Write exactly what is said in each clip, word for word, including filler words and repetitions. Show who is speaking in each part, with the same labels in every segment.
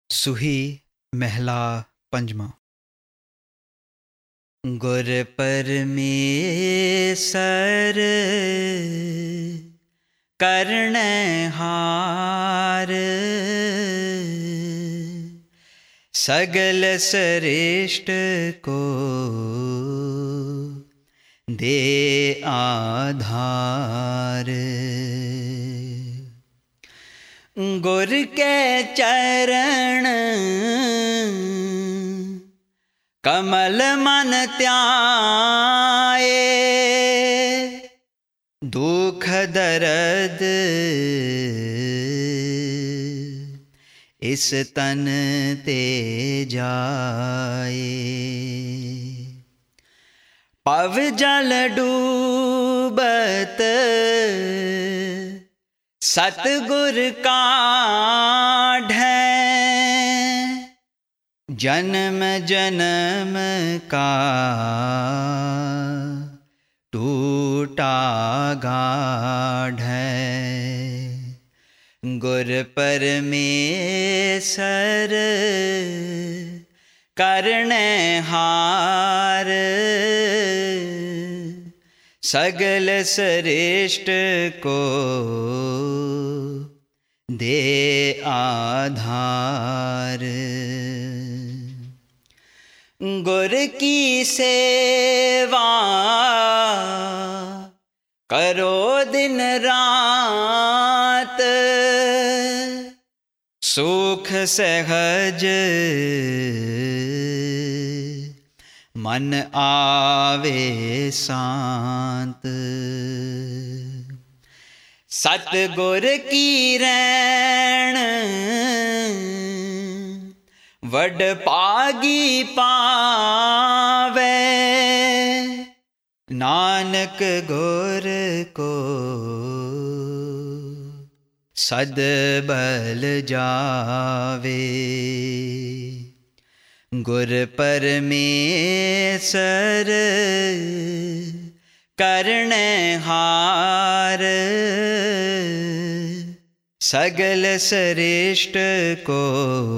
Speaker 1: सुही महला पंजमा। गुर परमेसर करनहार, सगल श्रेष्ठ को दे आधार। गुर के चरण कमल मन त्याए, दुख दर्द इस तन ते जाए। पव जल डूबत सतगुर काढ़ै, जन्म जन्म का टूटा गाढ़ है। गुर परमेसर करनहार, सगल श्रेष्ठ को दे आधार। गुर की सेवा करो दिन रात, सुख सहज मन आवे शांत। सतगुर की रैन वड पागी पावे, नानक गुर को सद बल जावे। गुर परमेसर करनहार, सगल श्रेष्ठ को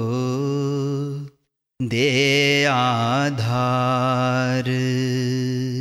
Speaker 1: दे आधार।